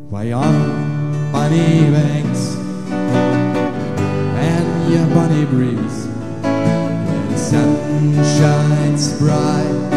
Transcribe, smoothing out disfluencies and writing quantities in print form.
Why on bunny banks and your bunny breeze, where the sun shines bright